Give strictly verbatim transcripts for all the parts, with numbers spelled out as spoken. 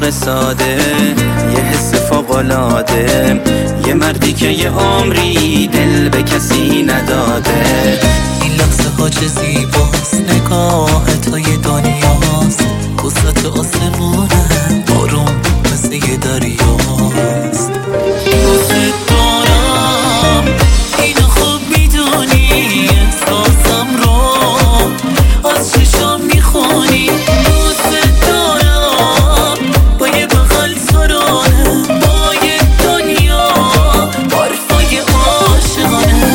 آدم ساده، یه حس فوق‌العاده، یه مردی که یه عمری دل به کسی نداده. این لحظه ها چه زیباست، نگاه تا یه دنیاست، وسط آسمونه بارون مثل یه دریاست. دوست دارم اینو خوب میدونی، احساسم رو از چشام میخونی. دوست دارم با یه بغل سرانه، با یه دنیا حرفای عاشقانه.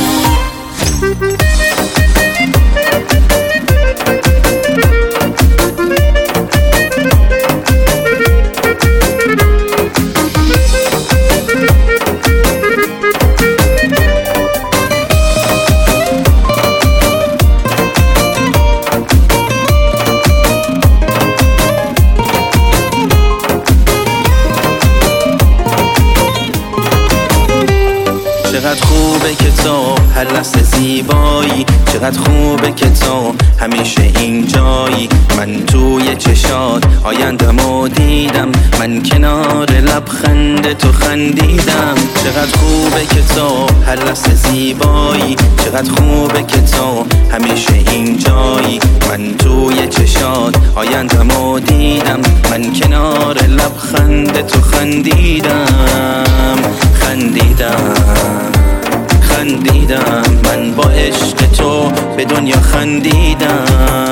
چقدر خوبه که تو هر لحظه زیبایی، چقدر خوبه که تو همیشه اینجایی. من توی چشات آیندمو دیدم، من کنار لبخند تو خندیدم. چقدر خوبه که تو هر لحظه زیبایی، چقدر خوبه که تو همیشه اینجایی. من توی چشات آیندمو دیدم، من کنار لبخند تو خندیدم خندیدم خندیدم. من با عشق تو به دنیا خندیدم.